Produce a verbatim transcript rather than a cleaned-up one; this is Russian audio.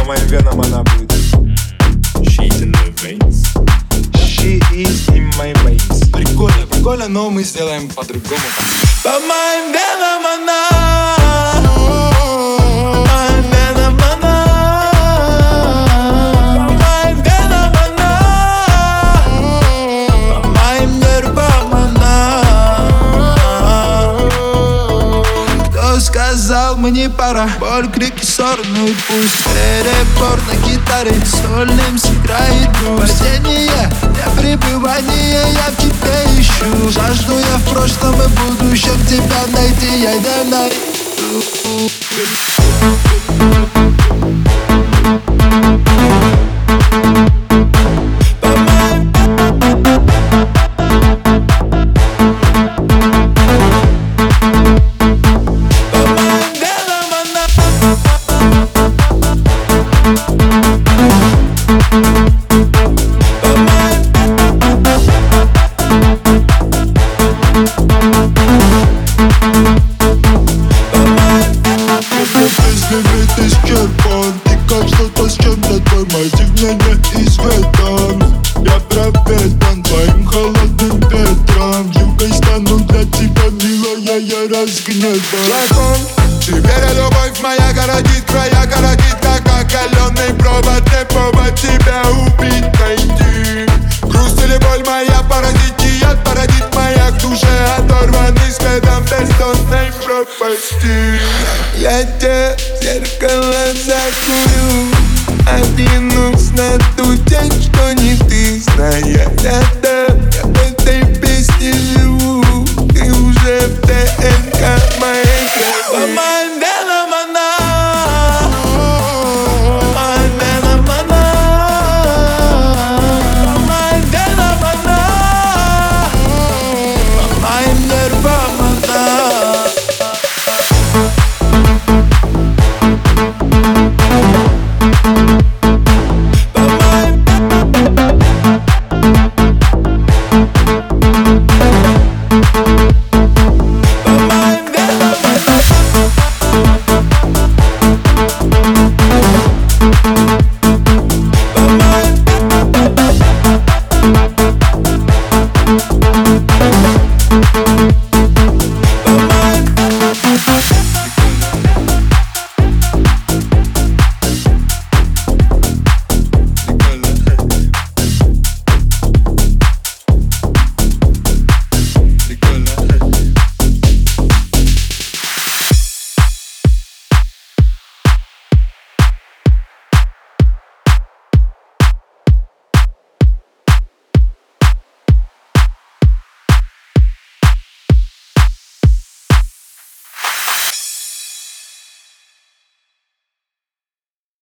моим венам она будет. She is in my veins. She is in my veins. Прикольно, прикольно, но мы сделаем по-другому. По моим венам она. Сказал, мне пора. Боль, крики, ссоры, ну и пусть. Перебор на гитаре, сольным сыграет грусть. Падение, не пребывание, я в тебе ищу. Жажду я в прошлом и будущем тебя найти, я не найду. Лимит исчерпан, ты как что-то с чем-то тормозив меня не изведан. Я пропитан твоим холодным ветром. Югой стану для тебя, милая, я разгневан. Дракон, теперь любовь моя городит края, городит как окаленный провод. Не повод тебя убить найти. Грусть или боль моя поразит, и яд породит моя к душе оторванный светом бездонной пропасти. Я тебе в зеркало закурю, оденусь на ту тень, что не ты, зная это.